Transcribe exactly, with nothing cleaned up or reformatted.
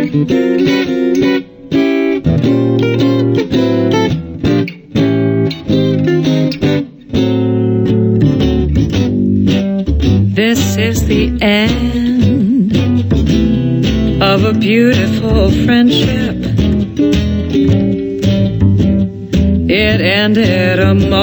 This is the end of a beautiful friendship. It ended a moment